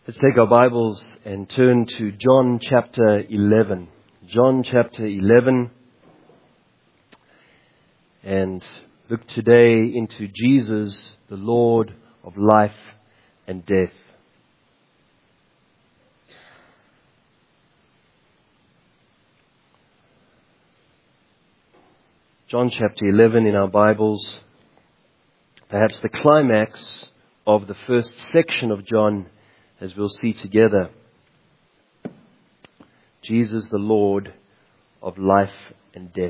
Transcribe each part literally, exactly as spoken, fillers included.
Let's take our Bibles and turn to John chapter eleven. John chapter eleven. And look today into Jesus, the Lord of life and death. John chapter eleven in our Bibles. Perhaps the climax of the first section of John, as we'll see together. Jesus, the Lord of life and death.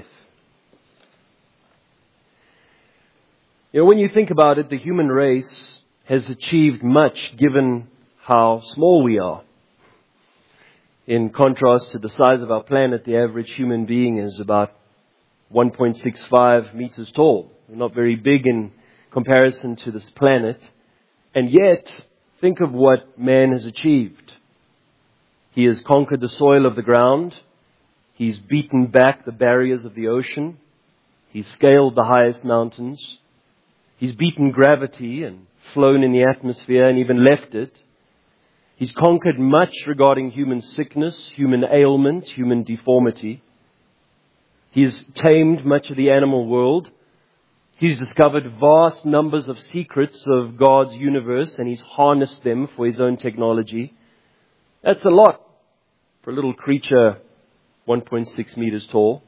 You know, when you think about it, the human race has achieved much given how small we are. In contrast to the size of our planet, the average human being is about one point six five meters tall. We're not very big in comparison to this planet. And yet, think of what man has achieved. He has conquered the soil of the ground. He's beaten back the barriers of the ocean. He's scaled the highest mountains. He's beaten gravity and flown in the atmosphere and even left it. He's conquered much regarding human sickness, human ailment, human deformity. He's tamed much of the animal world. He's discovered vast numbers of secrets of God's universe, and he's harnessed them for his own technology. That's a lot for a little creature one point six meters tall.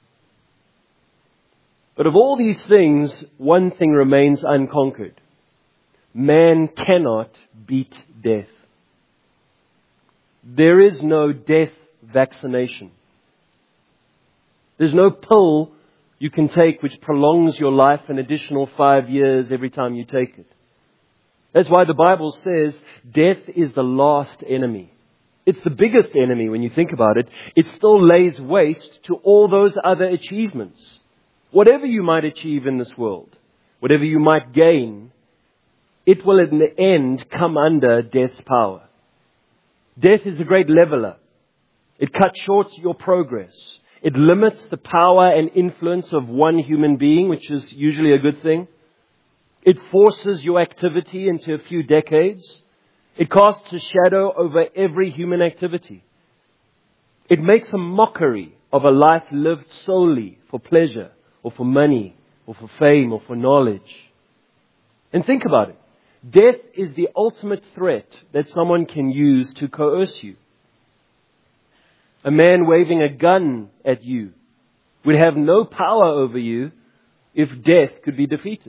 But of all these things, one thing remains unconquered. Man cannot beat death. There is no death vaccination. There's no pill you can take which prolongs your life an additional five years every time you take it. That's why the Bible says death is the last enemy. It's the biggest enemy when you think about it. It still lays waste to all those other achievements. Whatever you might achieve in this world, whatever you might gain, it will in the end come under death's power. Death is a great leveler. It cuts short your progress. It limits the power and influence of one human being, which is usually a good thing. It forces your activity into a few decades. It casts a shadow over every human activity. It makes a mockery of a life lived solely for pleasure, or for money, or for fame, or for knowledge. And think about it. Death is the ultimate threat that someone can use to coerce you. A man waving a gun at you would have no power over you if death could be defeated.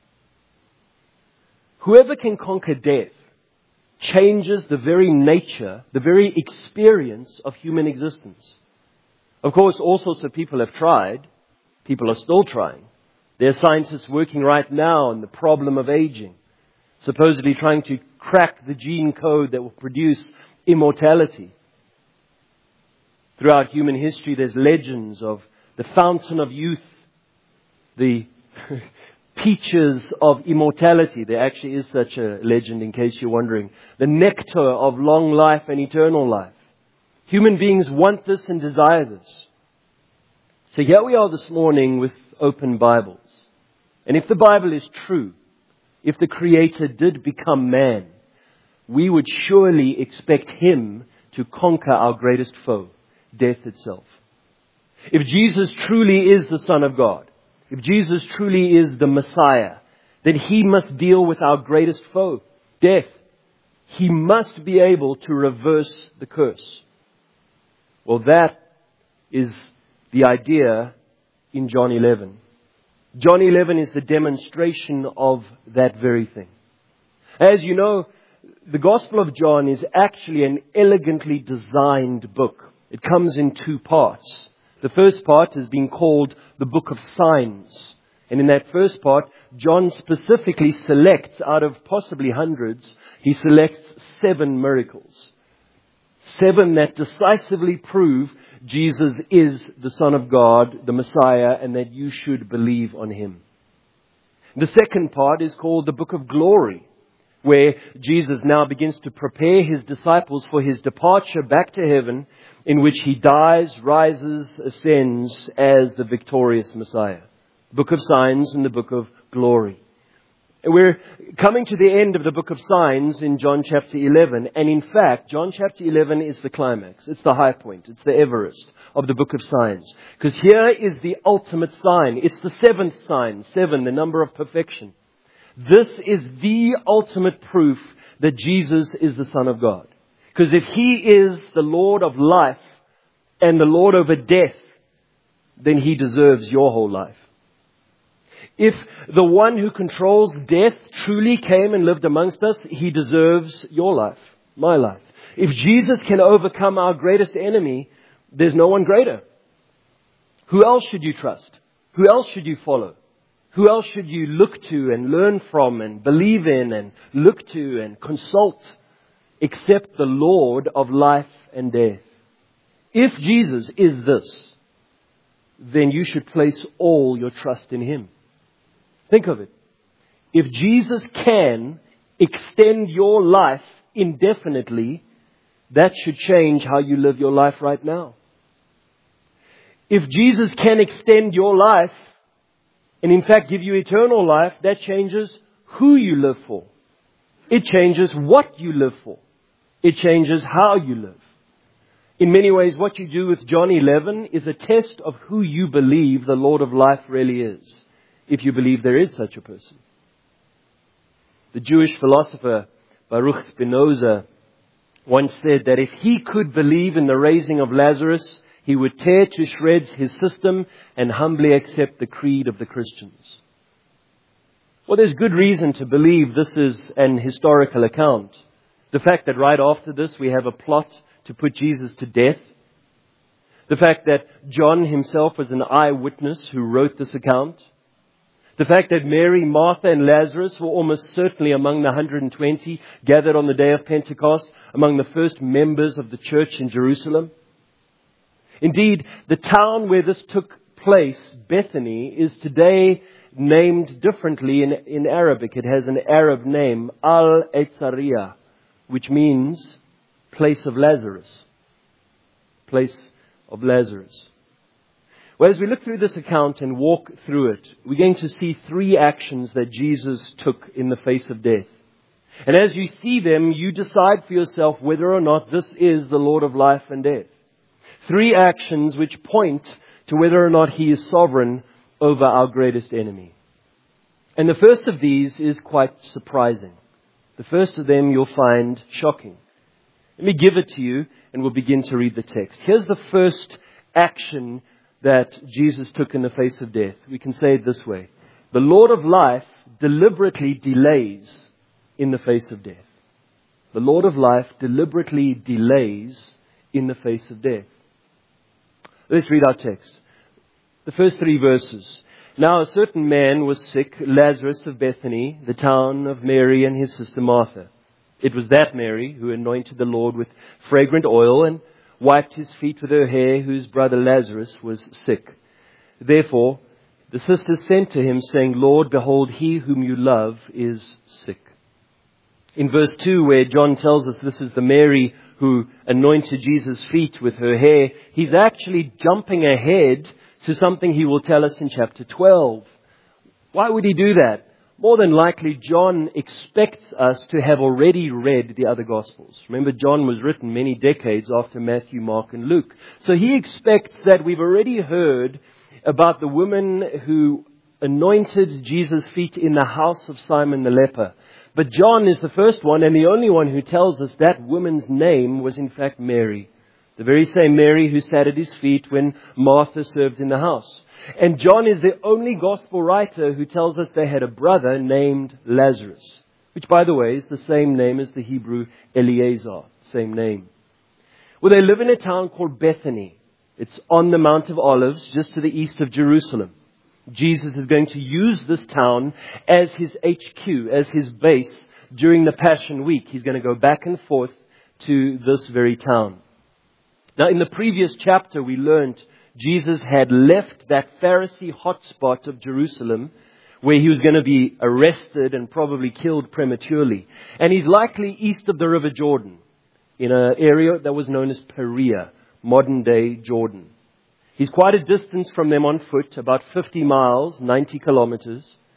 Whoever can conquer death changes the very nature, the very experience of human existence. Of course, all sorts of people have tried. People are still trying. There are scientists working right now on the problem of aging, supposedly trying to crack the gene code that will produce immortality. Throughout human history, there's legends of the fountain of youth, the peaches of immortality. There actually is such a legend, in case you're wondering. The nectar of long life and eternal life. Human beings want this and desire this. So here we are this morning with open Bibles. And if the Bible is true, if the Creator did become man, we would surely expect Him to conquer our greatest foe, death itself. If Jesus truly is the Son of God, if Jesus truly is the Messiah, then He must deal with our greatest foe, death. He must be able to reverse the curse. Well, that is the idea in John eleven. John eleven is the demonstration of that very thing. As you know, the Gospel of John is actually an elegantly designed book. It comes in two parts. The first part has been called the Book of Signs. And in that first part, John specifically selects, out of possibly hundreds, he selects seven miracles. Seven that decisively prove Jesus is the Son of God, the Messiah, and that you should believe on Him. The second part is called the Book of Glory, where Jesus now begins to prepare His disciples for His departure back to heaven, in which He dies, rises, ascends as the victorious Messiah. Book of Signs and the Book of Glory. We're coming to the end of the book of signs in John chapter eleven. And in fact, John chapter eleven is the climax. It's the high point. It's the Everest of the book of signs. Because here is the ultimate sign. It's the seventh sign. Seven, the number of perfection. This is the ultimate proof that Jesus is the Son of God. Because if He is the Lord of life and the Lord over death, then He deserves your whole life. If the one who controls death truly came and lived amongst us, He deserves your life, my life. If Jesus can overcome our greatest enemy, there's no one greater. Who else should you trust? Who else should you follow? Who else should you look to and learn from and believe in and look to and consult except the Lord of life and death? If Jesus is this, then you should place all your trust in Him. Think of it. If Jesus can extend your life indefinitely, that should change how you live your life right now. If Jesus can extend your life, and in fact give you eternal life, that changes who you live for. It changes what you live for. It changes how you live. In many ways, what you do with John eleven is a test of who you believe the Lord of life really is, if you believe there is such a person. The Jewish philosopher Baruch Spinoza once said that if he could believe in the raising of Lazarus, he would tear to shreds his system and humbly accept the creed of the Christians. Well, there's good reason to believe this is an historical account. The fact that right after this we have a plot to put Jesus to death. The fact that John himself was an eyewitness who wrote this account. The fact that Mary, Martha, and Lazarus were almost certainly among the one hundred twenty gathered on the day of Pentecost, among the first members of the church in Jerusalem. Indeed, the town where this took place, Bethany, is today named differently in, in Arabic. It has an Arab name, Al-Eitzariah, which means place of Lazarus. Place of Lazarus. Well, as we look through this account and walk through it, we're going to see three actions that Jesus took in the face of death. And as you see them, you decide for yourself whether or not this is the Lord of life and death. Three actions which point to whether or not He is sovereign over our greatest enemy. And the first of these is quite surprising. The first of them you'll find shocking. Let me give it to you and we'll begin to read the text. Here's the first action that Jesus took in the face of death. We can say it this way. The Lord of life deliberately delays in the face of death. The Lord of life deliberately delays in the face of death. Let's read our text. The first three verses. Now a certain man was sick, Lazarus of Bethany, the town of Mary and his sister Martha. It was that Mary who anointed the Lord with fragrant oil and wiped His feet with her hair, whose brother Lazarus was sick. Therefore, the sisters sent to Him, saying, Lord, behold, he whom you love is sick. In verse two, where John tells us this is the Mary who anointed Jesus' feet with her hair, he's actually jumping ahead to something he will tell us in chapter twelve. Why would he do that? More than likely, John expects us to have already read the other Gospels. Remember, John was written many decades after Matthew, Mark, and Luke. So he expects that we've already heard about the woman who anointed Jesus' feet in the house of Simon the leper. But John is the first one and the only one who tells us that woman's name was in fact Mary. The very same Mary who sat at His feet when Martha served in the house. And John is the only gospel writer who tells us they had a brother named Lazarus, which, by the way, is the same name as the Hebrew Eliezer, same name. Well, they live in a town called Bethany. It's on the Mount of Olives, just to the east of Jerusalem. Jesus is going to use this town as His H Q, as His base during the Passion Week. He's going to go back and forth to this very town. Now, in the previous chapter, we learned Jesus had left that Pharisee hotspot of Jerusalem where He was going to be arrested and probably killed prematurely. And He's likely east of the River Jordan in an area that was known as Perea, modern day Jordan. He's quite a distance from them on foot, about fifty miles, ninety kilometers.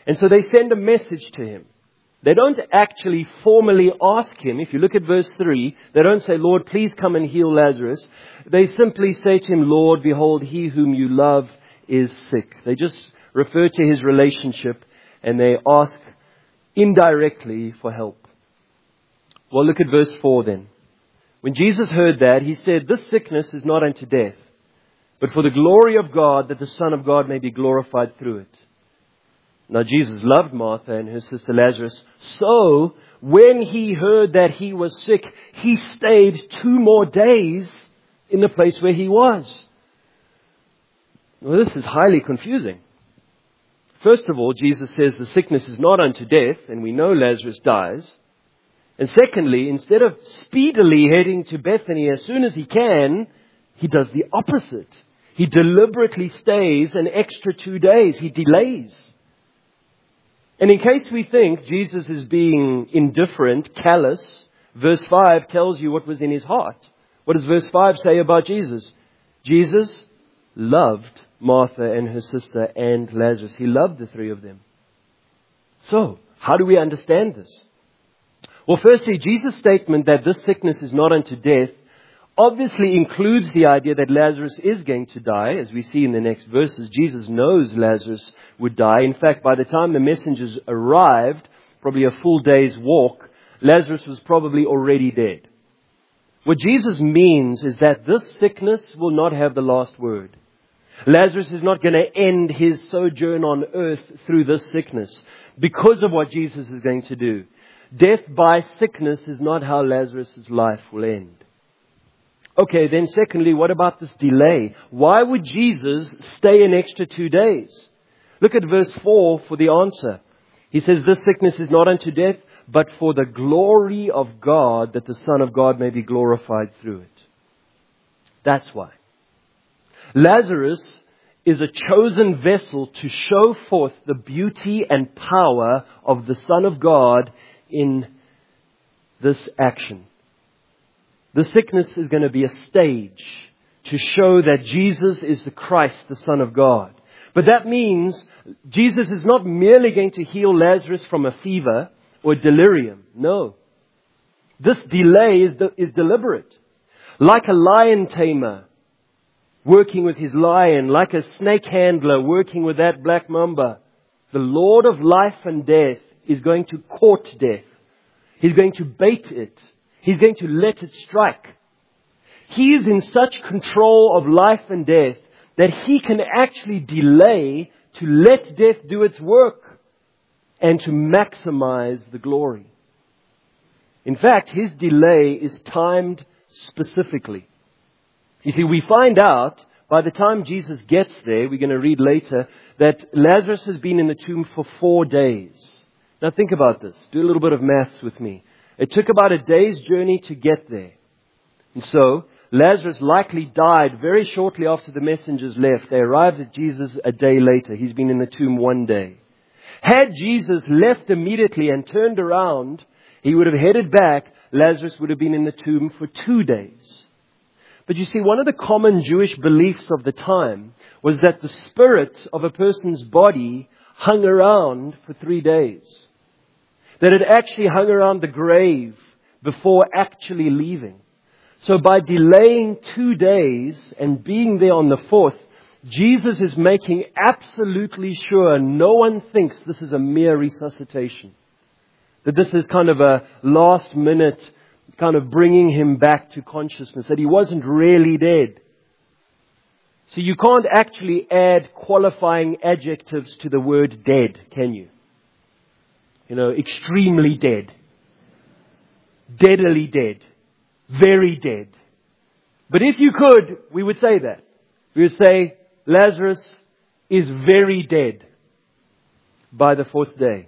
And so they send a message to him. They don't actually formally ask him. If you look at verse three, they don't say, Lord, please come and heal Lazarus. They simply say to him, Lord, behold, he whom you love is sick. They just refer to his relationship and they ask indirectly for help. Well, look at verse four then. When Jesus heard that, he said, this sickness is not unto death, but for the glory of God, that the Son of God may be glorified through it. Now, Jesus loved Martha and her sister Lazarus. So, when he heard that he was sick, he stayed two more days in the place where he was. Well, this is highly confusing. First of all, Jesus says the sickness is not unto death, and we know Lazarus dies. And secondly, instead of speedily heading to Bethany as soon as he can, he does the opposite. He deliberately stays an extra two days. He delays. And in case we think Jesus is being indifferent, callous, verse five tells you what was in his heart. What does verse five say about Jesus? Jesus loved Martha and her sister and Lazarus. He loved the three of them. So, how do we understand this? Well, firstly, Jesus' statement that this sickness is not unto death obviously includes the idea that Lazarus is going to die. As we see in the next verses, Jesus knows Lazarus would die. In fact, by the time the messengers arrived, probably a full day's walk, Lazarus was probably already dead. What Jesus means is that this sickness will not have the last word. Lazarus is not going to end his sojourn on earth through this sickness because of what Jesus is going to do. Death by sickness is not how Lazarus' life will end. Okay, then secondly, what about this delay? Why would Jesus stay an extra two days? Look at verse four for the answer. He says, this sickness is not unto death, but for the glory of God, that the Son of God may be glorified through it. That's why. Lazarus is a chosen vessel to show forth the beauty and power of the Son of God in this action. The sickness is going to be a stage to show that Jesus is the Christ, the Son of God. But that means Jesus is not merely going to heal Lazarus from a fever or delirium. No. This delay is, de- is deliberate. Like a lion tamer working with his lion, like a snake handler working with that black mamba, the Lord of life and death is going to court death. He's going to bait it. He's going to let it strike. He is in such control of life and death that he can actually delay to let death do its work and to maximize the glory. In fact, his delay is timed specifically. You see, we find out by the time Jesus gets there, we're going to read later, that Lazarus has been in the tomb for four days. Now think about this. Do a little bit of maths with me. It took about a day's journey to get there. And so, Lazarus likely died very shortly after the messengers left. They arrived at Jesus a day later. He's been in the tomb one day. Had Jesus left immediately and turned around, he would have headed back. Lazarus would have been in the tomb for two days. But you see, one of the common Jewish beliefs of the time was that the spirit of a person's body hung around for three days. That it actually hung around the grave before actually leaving. So by delaying two days and being there on the fourth, Jesus is making absolutely sure no one thinks this is a mere resuscitation. That this is kind of a last minute kind of bringing him back to consciousness. That he wasn't really dead. So you can't actually add qualifying adjectives to the word dead, can you? You know, extremely dead. Deadly dead. Very dead. But if you could, we would say that. We would say, Lazarus is very dead by the fourth day.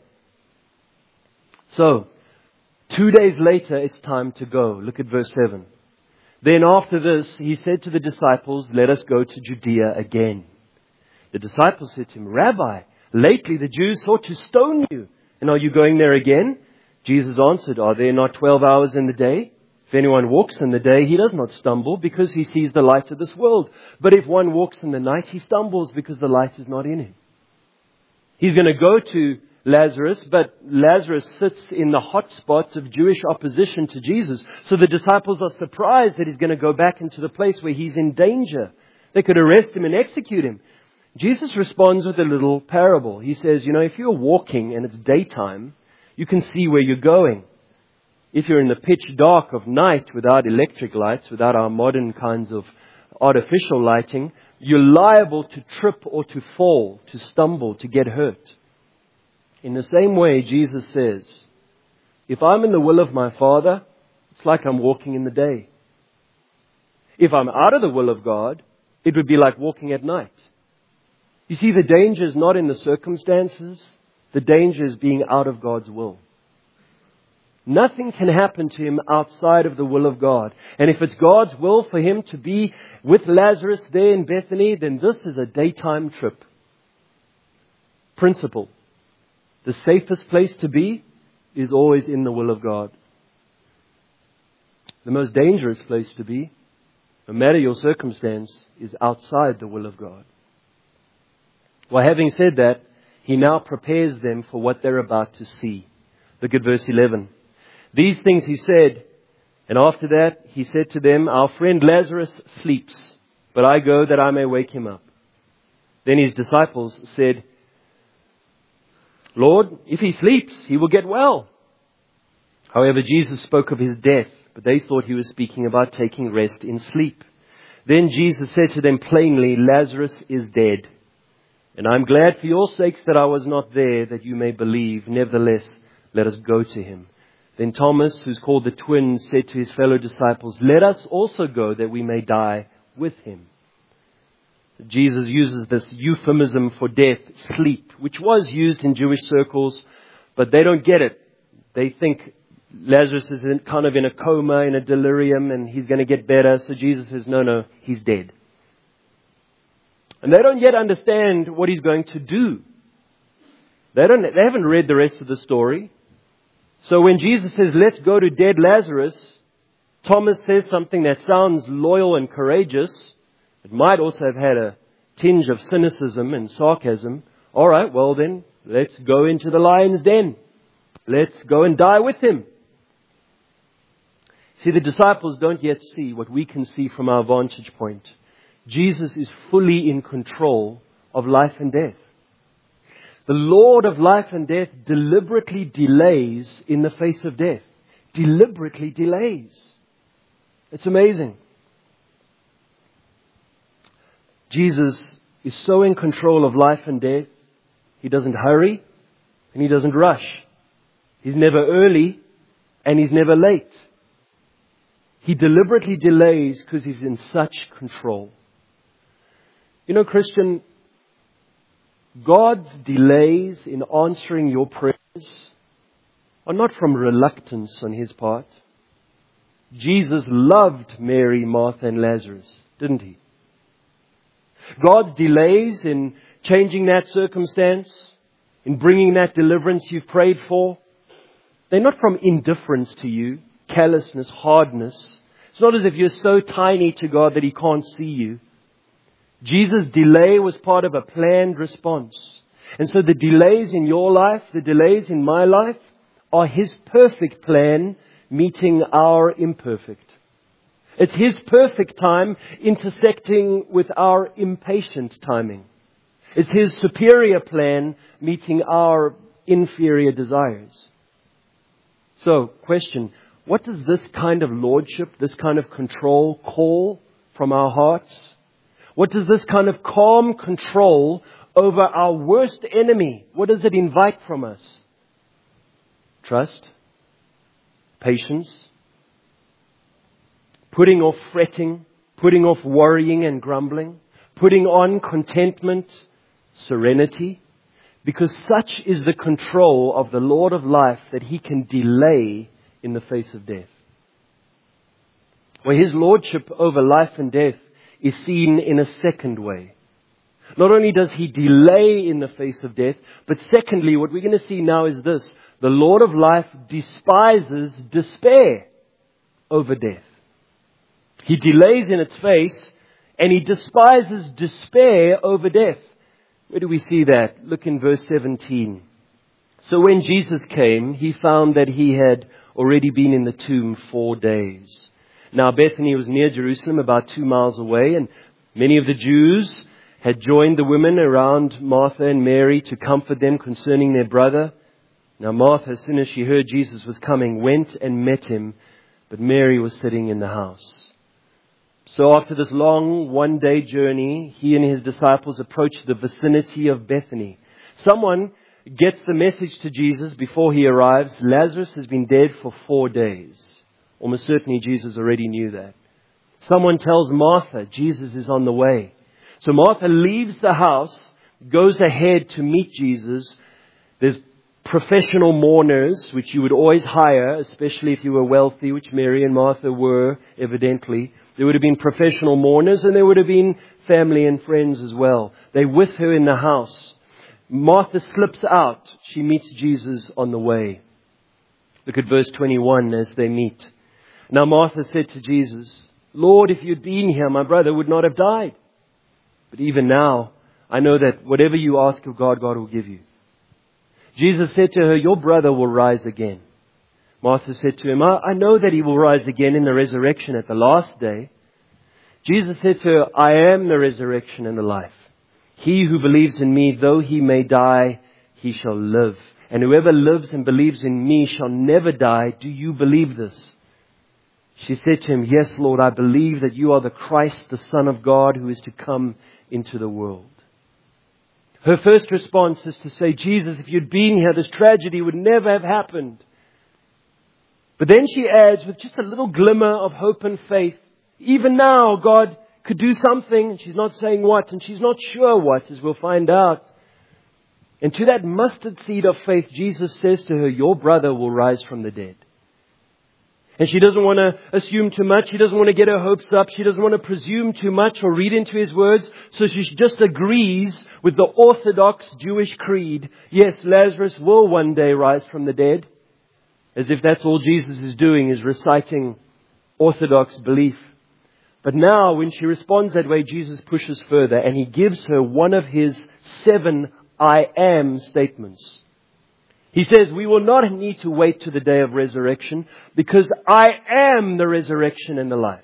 So, two days later, it's time to go. Look at verse seven. Then after this, he said to the disciples, let us go to Judea again. The disciples said to him, Rabbi, lately the Jews sought to stone you. And are you going there again? Jesus answered, are there not twelve hours in the day? If anyone walks in the day, he does not stumble because he sees the light of this world. But if one walks in the night, he stumbles because the light is not in him. He's going to go to Lazarus, but Lazarus sits in the hot spots of Jewish opposition to Jesus. So the disciples are surprised that he's going to go back into the place where he's in danger. They could arrest him and execute him. Jesus responds with a little parable. He says, you know, if you're walking and it's daytime, you can see where you're going. If you're in the pitch dark of night without electric lights, without our modern kinds of artificial lighting, you're liable to trip or to fall, to stumble, to get hurt. In the same way, Jesus says, if I'm in the will of my Father, it's like I'm walking in the day. If I'm out of the will of God, it would be like walking at night. You see, the danger is not in the circumstances. The danger is being out of God's will. Nothing can happen to him outside of the will of God. And if it's God's will for him to be with Lazarus there in Bethany, then this is a daytime trip. Principle. The safest place to be is always in the will of God. The most dangerous place to be, no matter your circumstance, is outside the will of God. Well, having said that, he now prepares them for what they're about to see. Look at verse eleven. These things he said, and after that he said to them, our friend Lazarus sleeps, but I go that I may wake him up. Then his disciples said, Lord, if he sleeps, he will get well. However, Jesus spoke of his death, but they thought he was speaking about taking rest in sleep. Then Jesus said to them plainly, Lazarus is dead. And I'm glad for your sakes that I was not there, that you may believe. Nevertheless, let us go to him. Then Thomas, who's called the twin, said to his fellow disciples, let us also go that we may die with him. Jesus uses this euphemism for death, sleep, which was used in Jewish circles, but they don't get it. They think Lazarus is in, kind of in a coma, in a delirium, and he's going to get better. So Jesus says, no, no, he's dead. And they don't yet understand what he's going to do. They don't, they haven't read the rest of the story. So when Jesus says, let's go to dead Lazarus, Thomas says something that sounds loyal and courageous. It might also have had a tinge of cynicism and sarcasm. All right, well then, let's go into the lion's den. Let's go and die with him. See, the disciples don't yet see what we can see from our vantage point. Jesus is fully in control of life and death. The Lord of life and death deliberately delays in the face of death. Deliberately delays. It's amazing. Jesus is so in control of life and death, he doesn't hurry and he doesn't rush. He's never early and he's never late. He deliberately delays because he's in such control. You know, Christian, God's delays in answering your prayers are not from reluctance on his part. Jesus loved Mary, Martha, and Lazarus, didn't he? God's delays in changing that circumstance, in bringing that deliverance you've prayed for, they're not from indifference to you, callousness, hardness. It's not as if you're so tiny to God that he can't see you. Jesus' delay was part of a planned response. And so the delays in your life, the delays in my life, are his perfect plan meeting our imperfect. It's his perfect time intersecting with our impatient timing. It's his superior plan meeting our inferior desires. So, question, what does this kind of lordship, this kind of control call from our hearts? What does this kind of calm control over our worst enemy, what does it invite from us? Trust, patience, putting off fretting, putting off worrying and grumbling, putting on contentment, serenity, because such is the control of the Lord of life that he can delay in the face of death. Where his lordship over life and death is seen in a second way. Not only does he delay in the face of death, but secondly, what we're going to see now is this. The Lord of life despises despair over death. He delays in its face, and he despises despair over death. Where do we see that? Look in verse seventeen. So when Jesus came, he found that he had already been in the tomb four days. Now Bethany was near Jerusalem, about two miles away, and many of the Jews had joined the women around Martha and Mary to comfort them concerning their brother. Now Martha, as soon as she heard Jesus was coming, went and met him, but Mary was sitting in the house. So after this long one-day journey, he and his disciples approached the vicinity of Bethany. Someone gets the message to Jesus before he arrives. Lazarus has been dead for four days. Almost certainly Jesus already knew that. Someone tells Martha, Jesus is on the way. So Martha leaves the house, goes ahead to meet Jesus. There's professional mourners, which you would always hire, especially if you were wealthy, which Mary and Martha were, evidently. There would have been professional mourners, and there would have been family and friends as well. They're with her in the house. Martha slips out. She meets Jesus on the way. Look at verse twenty-one as they meet. Now Martha said to Jesus, Lord, if you'd been here, my brother would not have died. But even now, I know that whatever you ask of God, God will give you. Jesus said to her, your brother will rise again. Martha said to him, I, I know that he will rise again in the resurrection at the last day. Jesus said to her, I am the resurrection and the life. He who believes in me, though he may die, he shall live. And whoever lives and believes in me shall never die. Do you believe this? She said to him, yes, Lord, I believe that you are the Christ, the Son of God, who is to come into the world. Her first response is to say, Jesus, if you'd been here, this tragedy would never have happened. But then she adds, with just a little glimmer of hope and faith, even now God could do something. And she's not saying what, and she's not sure what, as we'll find out. And to that mustard seed of faith, Jesus says to her, your brother will rise from the dead. And she doesn't want to assume too much. She doesn't want to get her hopes up. She doesn't want to presume too much or read into his words. So she just agrees with the orthodox Jewish creed. Yes, Lazarus will one day rise from the dead. As if that's all Jesus is doing, is reciting orthodox belief. But now when she responds that way, Jesus pushes further and he gives her one of his seven I am statements. He says, we will not need to wait to the day of resurrection because I am the resurrection and the life.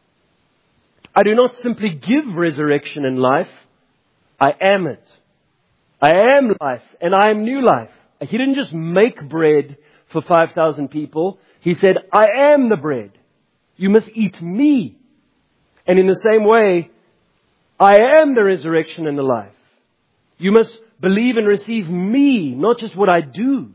I do not simply give resurrection and life. I am it. I am life and I am new life. He didn't just make bread for five thousand people. He said, I am the bread. You must eat me. And in the same way, I am the resurrection and the life. You must believe and receive me, not just what I do.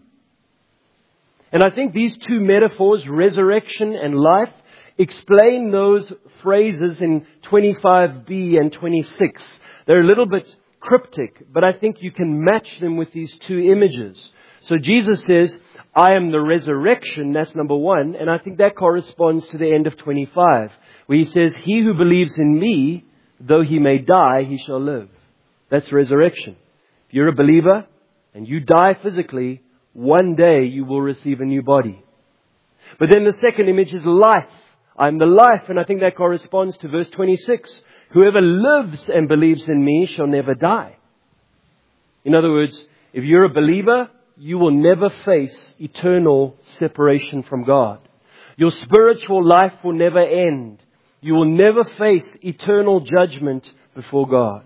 And I think these two metaphors, resurrection and life, explain those phrases in twenty-five b and twenty-six. They're a little bit cryptic, but I think you can match them with these two images. So Jesus says, I am the resurrection, that's number one, and I think that corresponds to the end of twenty-five, where he says, he who believes in me, though he may die, he shall live. That's resurrection. If you're a believer and you die physically, one day you will receive a new body. But then the second image is life. I'm the life, and I think that corresponds to verse twenty-six. Whoever lives and believes in me shall never die. In other words, if you're a believer, you will never face eternal separation from God. Your spiritual life will never end. You will never face eternal judgment before God.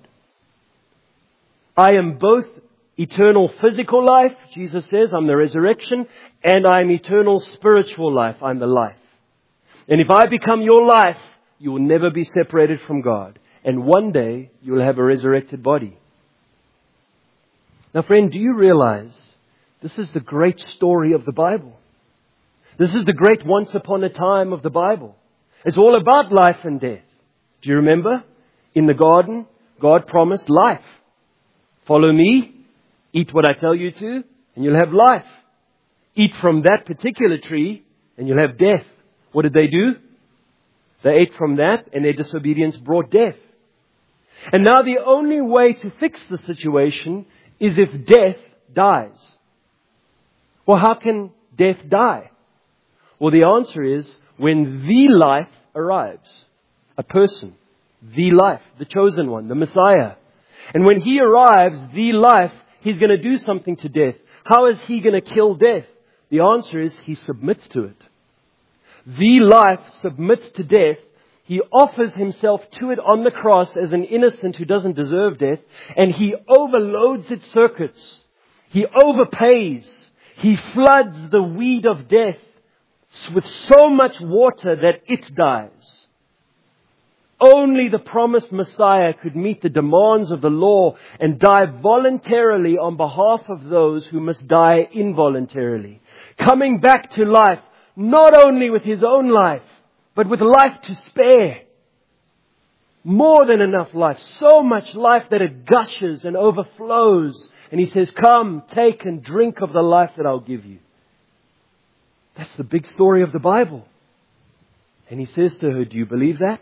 I am both eternal physical life, Jesus says, I'm the resurrection, and I'm eternal spiritual life, I'm the life. And if I become your life, you will never be separated from God. And one day, you will have a resurrected body. Now friend, do you realize this is the great story of the Bible? This is the great once upon a time of the Bible. It's all about life and death. Do you remember? In the garden, God promised life. Follow me, eat what I tell you to, and you'll have life. Eat from that particular tree, and you'll have death. What did they do? They ate from that, and their disobedience brought death. And now the only way to fix the situation is if death dies. Well, how can death die? Well, the answer is when the life arrives. A person. The life. The chosen one. The Messiah. And when he arrives, the life, he's going to do something to death. How is He going to kill death? The answer is He submits to it. The life submits to death. He offers Himself to it on the cross as an innocent who doesn't deserve death. And He overloads its circuits. He overpays. He floods the weed of death with so much water that it dies. Only the promised Messiah could meet the demands of the law and die voluntarily on behalf of those who must die involuntarily. Coming back to life, not only with His own life, but with life to spare. More than enough life. So much life that it gushes and overflows. And He says, come, take and drink of the life that I'll give you. That's the big story of the Bible. And He says to her, do you believe that?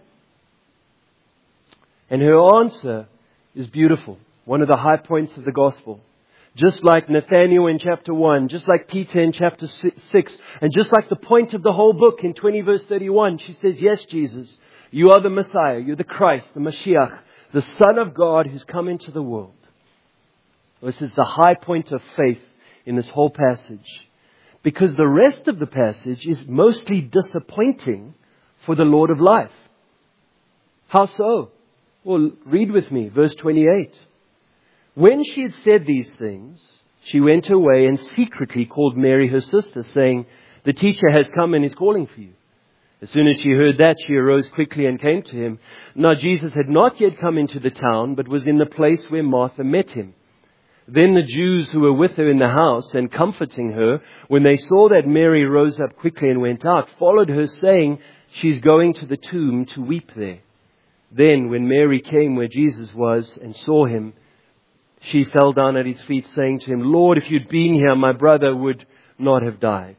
And her answer is beautiful. One of the high points of the gospel. Just like Nathanael in chapter one, just like Peter in chapter six, and just like the point of the whole book in twenty verse thirty-one, she says, yes, Jesus, you are the Messiah, you're the Christ, the Mashiach, the Son of God who's come into the world. This is the high point of faith in this whole passage. Because the rest of the passage is mostly disappointing for the Lord of life. How so? Well, read with me, verse twenty-eight. When she had said these things, she went away and secretly called Mary her sister, saying, the teacher has come and is calling for you. As soon as she heard that, she arose quickly and came to Him. Now Jesus had not yet come into the town, but was in the place where Martha met Him. Then the Jews who were with her in the house and comforting her, when they saw that Mary rose up quickly and went out, followed her, saying, she's going to the tomb to weep there. Then when Mary came where Jesus was and saw Him, she fell down at His feet, saying to Him, Lord, if you'd been here, my brother would not have died.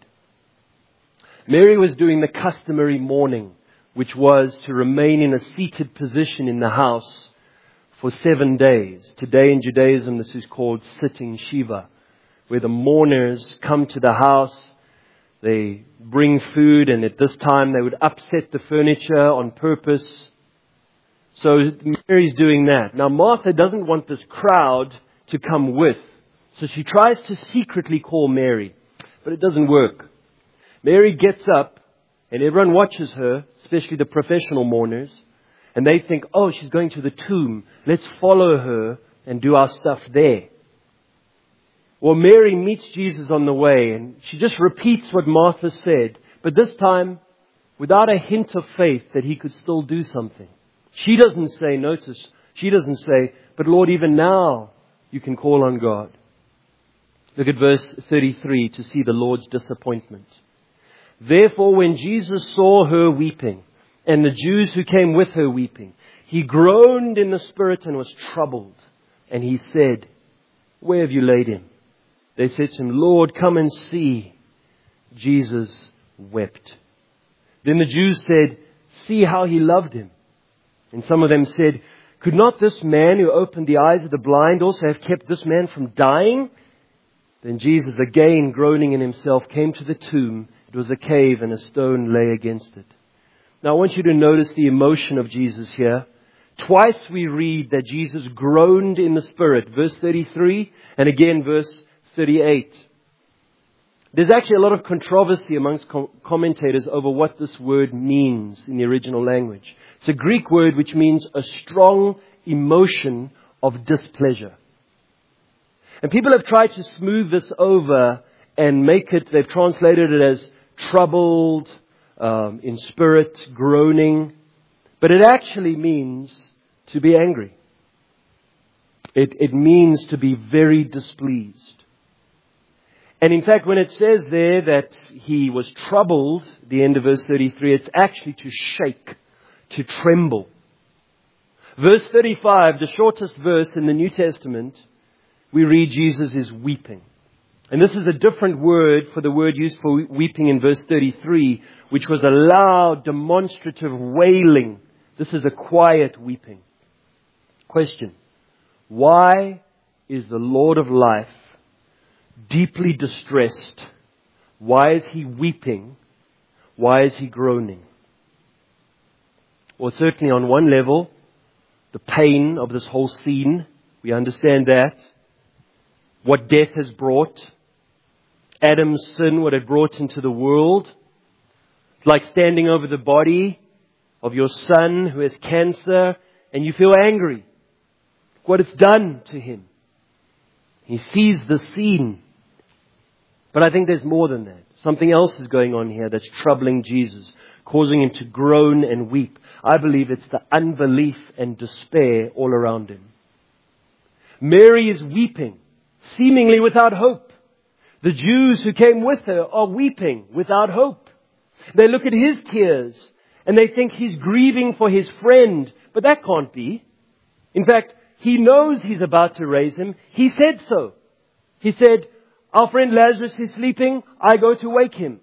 Mary was doing the customary mourning, which was to remain in a seated position in the house for seven days. Today in Judaism, this is called sitting Shiva, where the mourners come to the house, they bring food, and at this time they would upset the furniture on purpose. So Mary's doing that. Now Martha doesn't want this crowd to come with. So she tries to secretly call Mary. But it doesn't work. Mary gets up and everyone watches her, especially the professional mourners. And they think, oh, she's going to the tomb. Let's follow her and do our stuff there. Well, Mary meets Jesus on the way and she just repeats what Martha said. But this time, without a hint of faith that He could still do something. She doesn't say, notice, she doesn't say, but Lord, even now you can call on God. Look at verse thirty-three to see the Lord's disappointment. Therefore, when Jesus saw her weeping, and the Jews who came with her weeping, He groaned in the spirit and was troubled. And He said, where have you laid Him? They said to Him, Lord, come and see. Jesus wept. Then the Jews said, see how He loved Him. And some of them said, could not this man who opened the eyes of the blind also have kept this man from dying? Then Jesus, again groaning in Himself, came to the tomb. It was a cave and a stone lay against it. Now I want you to notice the emotion of Jesus here. Twice we read that Jesus groaned in the Spirit. Verse thirty-three and again verse thirty-eight. There's actually a lot of controversy amongst com- commentators over what this word means in the original language. It's a Greek word which means a strong emotion of displeasure. And people have tried to smooth this over and make it, they've translated it as troubled, um, in spirit, groaning. But it actually means to be angry. It, it means to be very displeased. And in fact, when it says there that He was troubled, the end of verse thirty-three, it's actually to shake, to tremble. Verse thirty-five, the shortest verse in the New Testament, we read Jesus is weeping. And this is a different word for the word used for weeping in verse thirty-three, which was a loud, demonstrative wailing. This is a quiet weeping. Question: why is the Lord of life deeply distressed? Why is He weeping? Why is He groaning? Well, certainly on one level, the pain of this whole scene, we understand that. What death has brought, Adam's sin, what it brought into the world. It's like standing over the body of your son who has cancer and you feel angry. What it's done to him. He sees the scene. But I think there's more than that. Something else is going on here that's troubling Jesus, causing him to groan and weep. I believe it's the unbelief and despair all around him. Mary is weeping, seemingly without hope. The Jews who came with her are weeping without hope. They look at his tears and they think he's grieving for his friend, but that can't be. In fact, he knows he's about to raise him. He said so. He said, our friend Lazarus is sleeping. I go to wake him.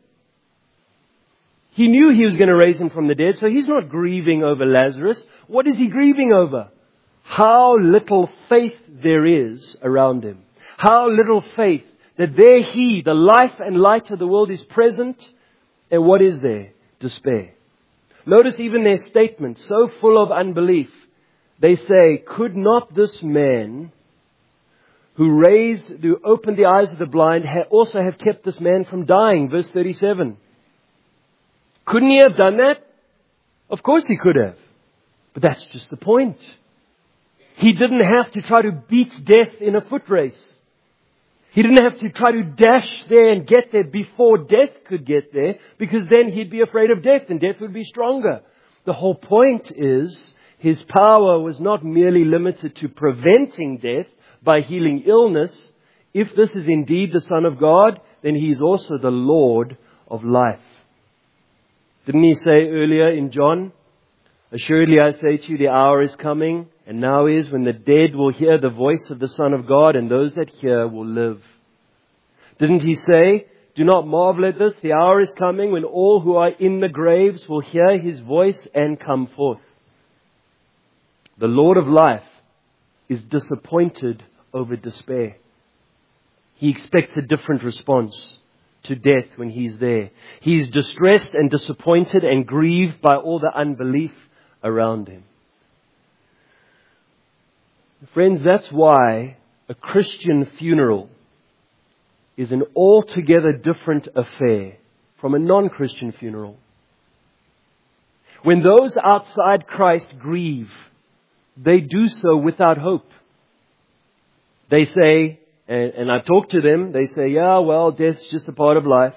He knew he was going to raise him from the dead, so he's not grieving over Lazarus. What is he grieving over? How little faith there is around him. How little faith that there he, the life and light of the world, is present. And what is there? Despair. Notice even their statement, so full of unbelief. They say, could not this man who raised, who opened the eyes of the blind, ha- also have kept this man from dying? Verse thirty-seven. Couldn't he have done that? Of course he could have. But that's just the point. He didn't have to try to beat death in a foot race. He didn't have to try to dash there and get there before death could get there, because then he'd be afraid of death and death would be stronger. The whole point is, his power was not merely limited to preventing death by healing illness. If this is indeed the Son of God, then He is also the Lord of life. Didn't He say earlier in John, assuredly I say to you, the hour is coming, and now is, when the dead will hear the voice of the Son of God, and those that hear will live. Didn't He say, do not marvel at this, the hour is coming when all who are in the graves will hear His voice and come forth. The Lord of life is disappointed over despair. He expects a different response to death when He's there. He's distressed and disappointed and grieved by all the unbelief around Him. Friends, that's why a Christian funeral is an altogether different affair from a non-Christian funeral. When those outside Christ grieve, they do so without hope. They say, and, and I talk to them, they say, yeah, well, death's just a part of life.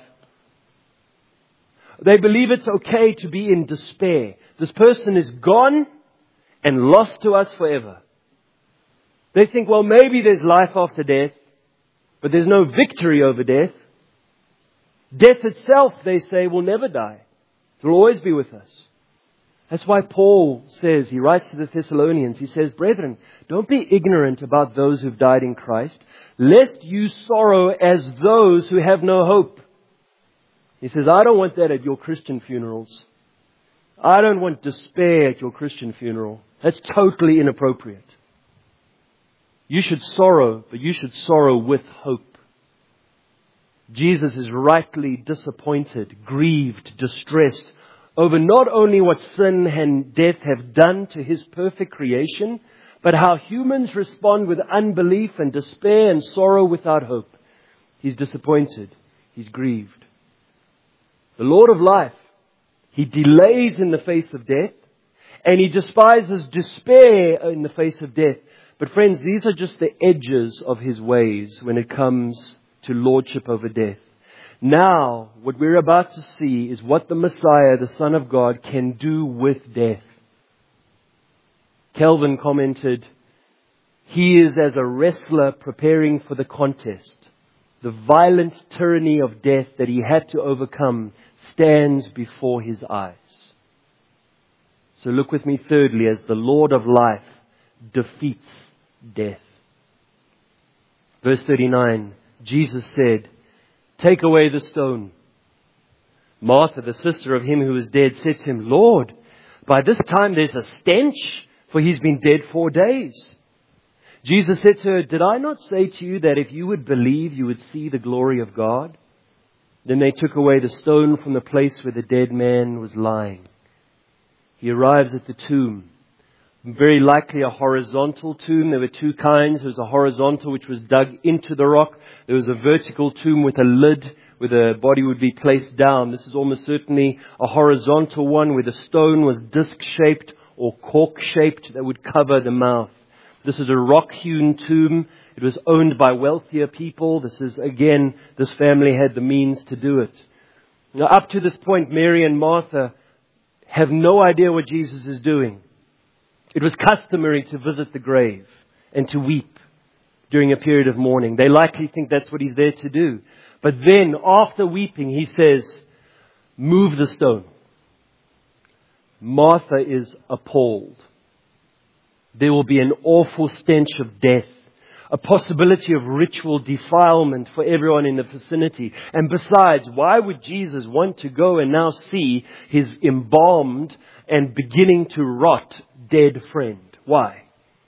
They believe it's okay to be in despair. This person is gone and lost to us forever. They think, well, maybe there's life after death, but there's no victory over death. Death itself, they say, will never die. It will always be with us. That's why Paul says, he writes to the Thessalonians, he says, brethren, don't be ignorant about those who've died in Christ, lest you sorrow as those who have no hope. He says, I don't want that at your Christian funerals. I don't want despair at your Christian funeral. That's totally inappropriate. You should sorrow, but you should sorrow with hope. Jesus is rightly disappointed, grieved, distressed over not only what sin and death have done to His perfect creation, but how humans respond with unbelief and despair and sorrow without hope. He's disappointed. He's grieved. The Lord of life, He delays in the face of death, and He despises despair in the face of death. But friends, these are just the edges of His ways when it comes to lordship over death. Now, what we're about to see is what the Messiah, the Son of God, can do with death. Calvin commented, He is as a wrestler preparing for the contest. The violent tyranny of death that He had to overcome stands before His eyes. So look with me thirdly, as the Lord of life defeats death. Verse thirty-nine, Jesus said, take away the stone. Martha, the sister of him who was dead, said to Him, Lord, by this time there's a stench, for he's been dead four days. Jesus said to her, did I not say to you that if you would believe, you would see the glory of God? Then they took away the stone from the place where the dead man was lying. He arrives at the tomb. Very likely a horizontal tomb. There were two kinds. There was a horizontal which was dug into the rock. There was a vertical tomb with a lid where the body would be placed down. This is almost certainly a horizontal one where the stone was disc-shaped or cork-shaped that would cover the mouth. This is a rock-hewn tomb. It was owned by wealthier people. This is, again, this family had the means to do it. Now, up to this point, Mary and Martha have no idea what Jesus is doing. It was customary to visit the grave and to weep during a period of mourning. They likely think that's what he's there to do. But then, after weeping, he says, move the stone. Martha is appalled. There will be an awful stench of death, a possibility of ritual defilement for everyone in the vicinity. And besides, why would Jesus want to go and now see his embalmed and beginning to rot dead friend? Why?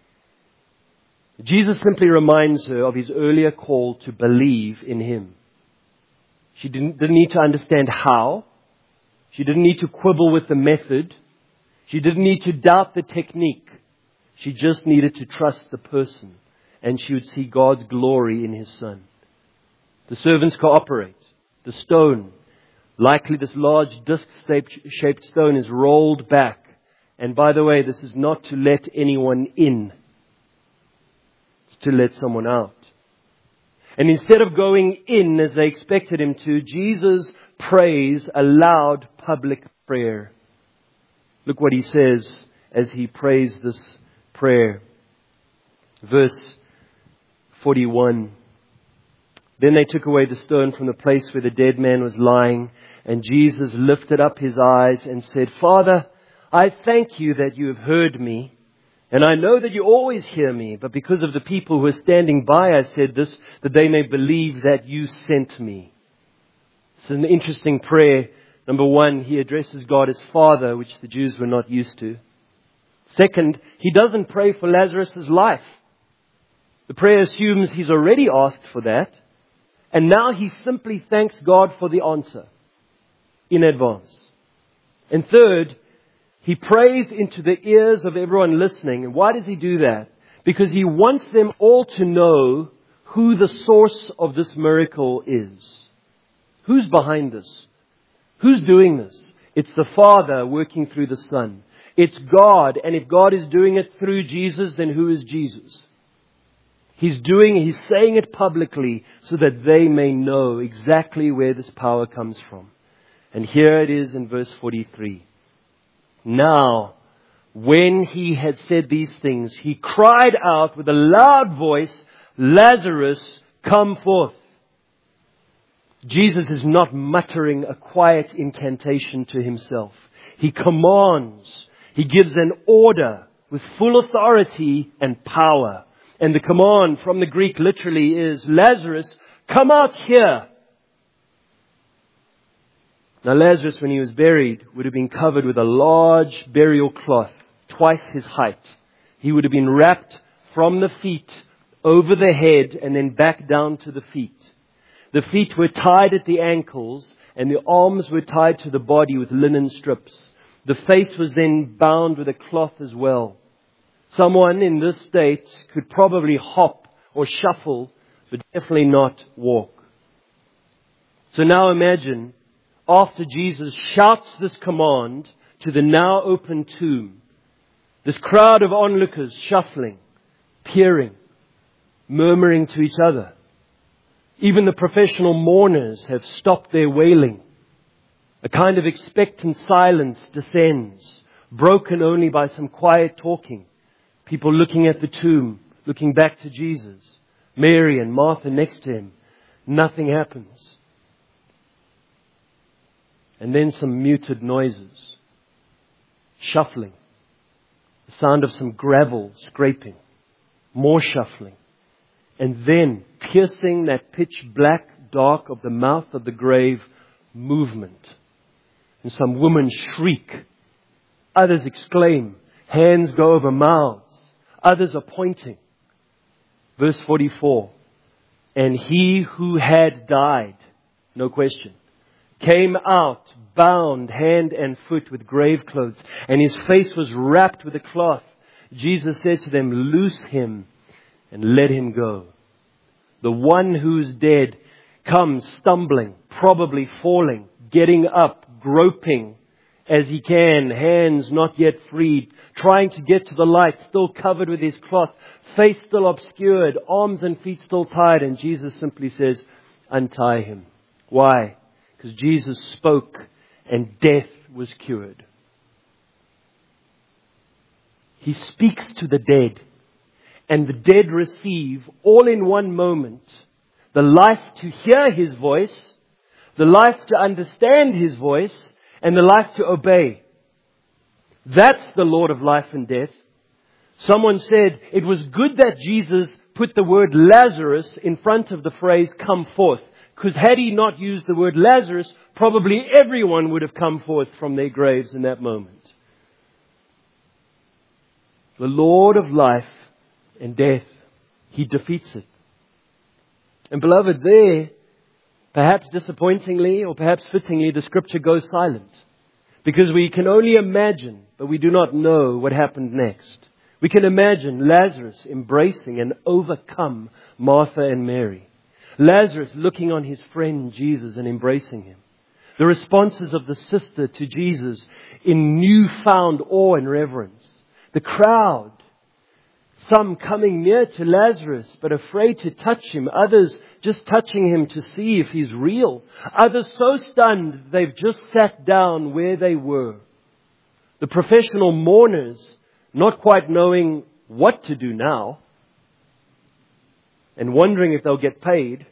Jesus simply reminds her of his earlier call to believe in him. She didn't, didn't need to understand how. She didn't need to quibble with the method. She didn't need to doubt the technique. She just needed to trust the person, and she would see God's glory in his Son. The servants cooperate. The stone, likely this large disc-shaped stone, is rolled back. And by the way, this is not to let anyone in. It's to let someone out. And instead of going in as they expected him to, Jesus prays a loud public prayer. Look what he says as he prays this prayer. Verse forty-one. Then they took away the stone from the place where the dead man was lying, and Jesus lifted up his eyes and said, Father, I thank you that you have heard me, and I know that you always hear me, but because of the people who are standing by, I said this, that they may believe that you sent me. It's an interesting prayer. Number one, he addresses God as Father, which the Jews were not used to. Second, he doesn't pray for Lazarus' life. The prayer assumes he's already asked for that, and now he simply thanks God for the answer in advance. And third, he prays into the ears of everyone listening. And why does he do that? Because he wants them all to know who the source of this miracle is. Who's behind this? Who's doing this? It's the Father working through the Son. It's God. And if God is doing it through Jesus, then who is Jesus? He's doing, he's saying it publicly so that they may know exactly where this power comes from. And here it is in verse forty-three. Now, when he had said these things, he cried out with a loud voice, Lazarus, come forth. Jesus is not muttering a quiet incantation to himself. He commands. He gives an order with full authority and power. And the command from the Greek literally is, Lazarus, come out here. Now Lazarus, when he was buried, would have been covered with a large burial cloth, twice his height. He would have been wrapped from the feet over the head and then back down to the feet. The feet were tied at the ankles and the arms were tied to the body with linen strips. The face was then bound with a cloth as well. Someone in this state could probably hop or shuffle, but definitely not walk. So now imagine, after Jesus shouts this command to the now open tomb, this crowd of onlookers shuffling, peering, murmuring to each other. Even the professional mourners have stopped their wailing. A kind of expectant silence descends, broken only by some quiet talking. People looking at the tomb, looking back to Jesus. Mary and Martha next to him. Nothing happens. And then some muted noises. Shuffling. The sound of some gravel scraping. More shuffling. And then, piercing that pitch black dark of the mouth of the grave, movement. And some women shriek. Others exclaim. Hands go over mouths. Others are pointing. Verse forty-four. And he who had died, no question, came out, bound hand and foot with grave clothes, and his face was wrapped with a cloth. Jesus said to them, "Loose him and let him go." The one who's dead comes stumbling, probably falling, getting up, groping as he can, hands not yet freed, trying to get to the light, still covered with his cloth, face still obscured, arms and feet still tied. And Jesus simply says, "Untie him." Why? Because Jesus spoke and death was cured. He speaks to the dead, and the dead receive all in one moment the life to hear His voice, the life to understand His voice, and the life to obey. That's the Lord of life and death. Someone said it was good that Jesus put the word Lazarus in front of the phrase "come forth." Because had He not used the word Lazarus, probably everyone would have come forth from their graves in that moment. The Lord of life and death, He defeats it. And beloved, there, perhaps disappointingly or perhaps fittingly, the Scripture goes silent. Because we can only imagine, but we do not know what happened next. We can imagine Lazarus embracing and overcome Martha and Mary. Lazarus looking on his friend Jesus and embracing him. The responses of the sister to Jesus in newfound awe and reverence. The crowd, some coming near to Lazarus but afraid to touch him. Others just touching him to see if he's real. Others so stunned they've just sat down where they were. The professional mourners not quite knowing what to do now and wondering if they'll get paid.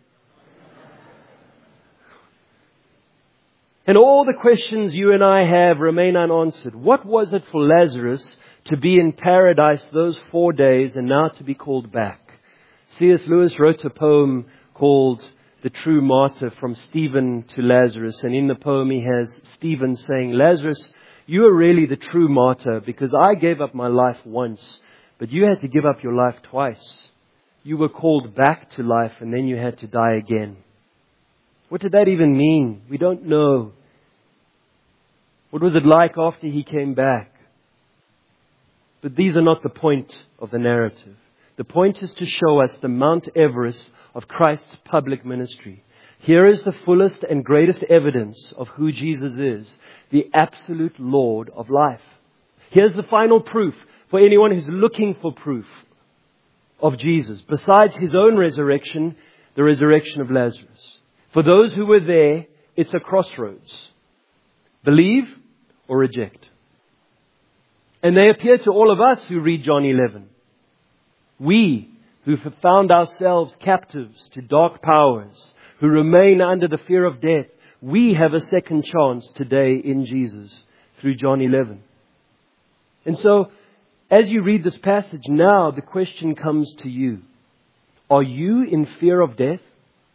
And all the questions you and I have remain unanswered. What was it for Lazarus to be in paradise those four days and now to be called back? C S Lewis wrote a poem called "The True Martyr," from Stephen to Lazarus. And in the poem he has Stephen saying, "Lazarus, you are really the true martyr because I gave up my life once, but you had to give up your life twice. You were called back to life and then you had to die again." What did that even mean? We don't know. What was it like after he came back? But these are not the point of the narrative. The point is to show us the Mount Everest of Christ's public ministry. Here is the fullest and greatest evidence of who Jesus is, the absolute Lord of life. Here's the final proof for anyone who's looking for proof of Jesus. Besides His own resurrection, the resurrection of Lazarus. For those who were there, it's a crossroads. Believe or reject. And they appear to all of us who read John eleven. We who have found ourselves captives to dark powers, who remain under the fear of death, we have a second chance today in Jesus through John eleven. And so, as you read this passage now, the question comes to you. Are you in fear of death?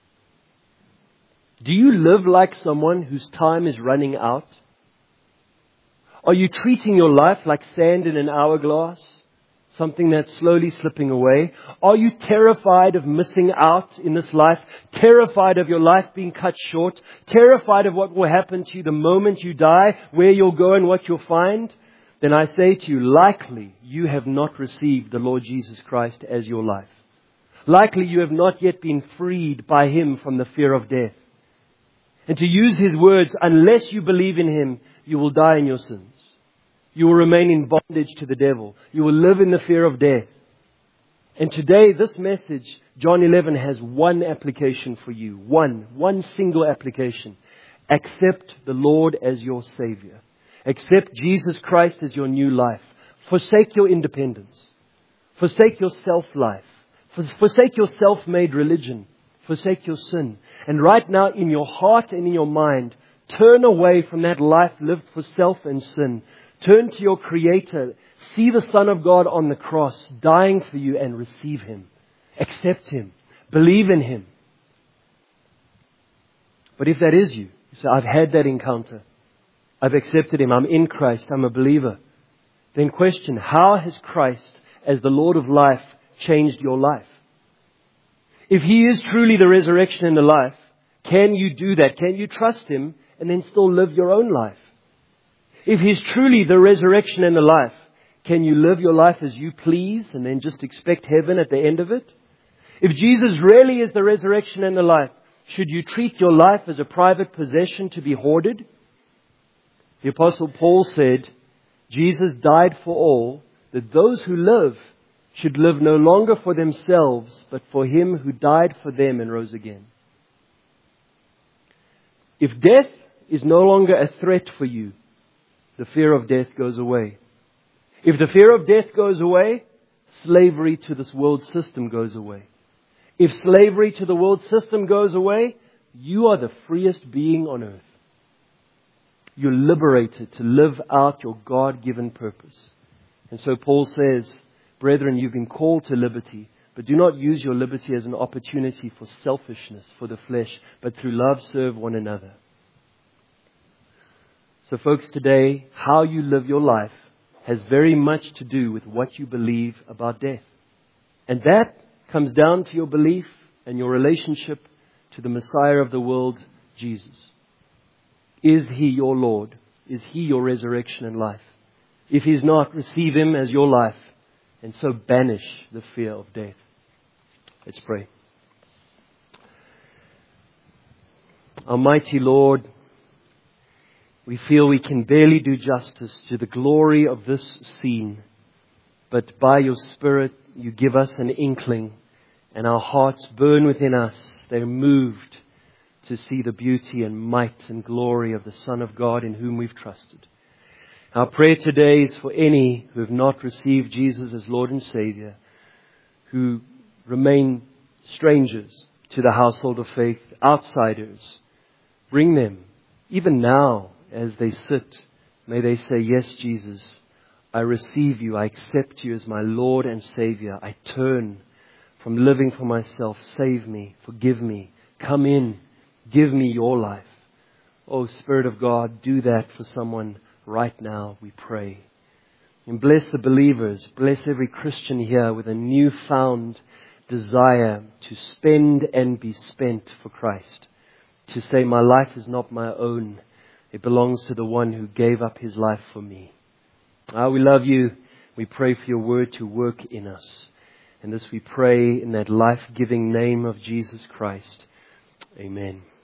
Do you live like someone whose time is running out? Are you treating your life like sand in an hourglass? Something that's slowly slipping away? Are you terrified of missing out in this life? Terrified of your life being cut short? Terrified of what will happen to you the moment you die? Where you'll go and what you'll find? Then I say to you, likely you have not received the Lord Jesus Christ as your life. Likely you have not yet been freed by Him from the fear of death. And to use His words, unless you believe in Him, you will die in your sins. You will remain in bondage to the devil. You will live in the fear of death. And today, this message, John eleven, has one application for you. One. One single application. Accept the Lord as your Savior. Accept Jesus Christ as your new life. Forsake your independence. Forsake your self-life. Forsake your self-made religion. Forsake your sin. And right now, in your heart and in your mind, turn away from that life lived for self and sin. Turn to your Creator. See the Son of God on the cross, dying for you, and receive Him. Accept Him. Believe in Him. But if that is you, you say, I've had that encounter. I've accepted Him. I'm in Christ. I'm a believer. Then question, how has Christ, as the Lord of life, changed your life? If He is truly the resurrection and the life, can you do that? Can you trust Him and then still live your own life? If He's truly the resurrection and the life, can you live your life as you please and then just expect heaven at the end of it? If Jesus really is the resurrection and the life, should you treat your life as a private possession to be hoarded? The Apostle Paul said, Jesus died for all, that those who live should live no longer for themselves, but for Him who died for them and rose again. If death is no longer a threat for you, the fear of death goes away. If the fear of death goes away, slavery to this world system goes away. If slavery to the world system goes away, you are the freest being on earth. You're liberated to live out your God-given purpose. And so Paul says, brethren, you've been called to liberty, but do not use your liberty as an opportunity for selfishness, for the flesh, but through love serve one another. So folks, today, how you live your life has very much to do with what you believe about death. And that comes down to your belief and your relationship to the Messiah of the world, Jesus. Is He your Lord? Is He your resurrection and life? If He's not, receive Him as your life and so banish the fear of death. Let's pray. Almighty Lord, we feel we can barely do justice to the glory of this scene, but by your Spirit you give us an inkling and our hearts burn within us. They're moved to see the beauty and might and glory of the Son of God in whom we've trusted. Our prayer today is for any who have not received Jesus as Lord and Savior, who remain strangers to the household of faith, outsiders. Bring them, even now as they sit, may they say, yes, Jesus, I receive you, I accept you as my Lord and Savior. I turn from living for myself. Save me, forgive me, come in, give me your life. Oh, Spirit of God, do that for someone right now, we pray. And bless the believers, bless every Christian here with a newfound desire to spend and be spent for Christ. To say, my life is not my own. It belongs to the one who gave up His life for me. Ah, we love you. We pray for your word to work in us. And this we pray in that life-giving name of Jesus Christ. Amen.